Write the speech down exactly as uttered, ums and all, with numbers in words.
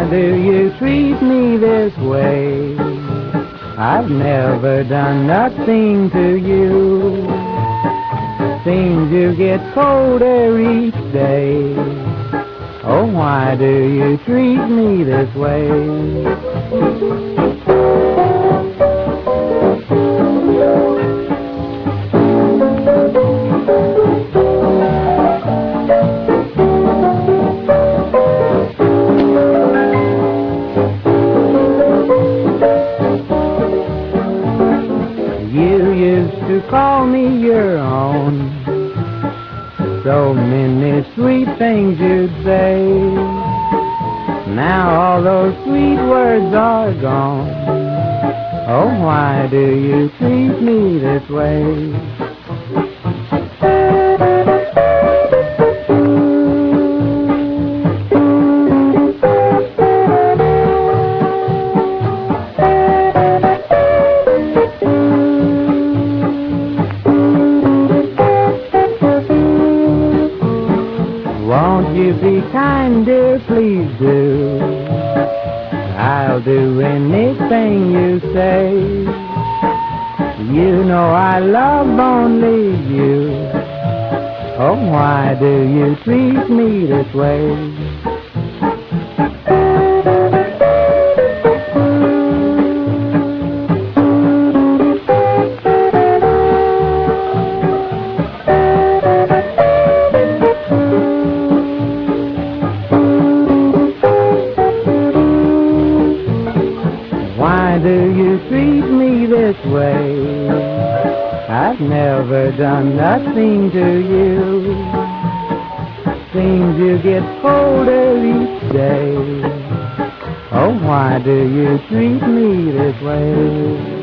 why do you treat me this way? I've never done nothing to you. Seems you get colder each day. Oh, why do you treat me this way? You used to call me your own. So many sweet things you'd say. Now all those sweet words are gone. Oh, why do you treat me this way? Won't you be kind, dear, please do. I'll do anything you say. You know I love only you. Oh, why do you treat me this way? Why do you treat me this way? I've never done nothing to you. Seems you get colder each day. Oh, why do you treat me this way?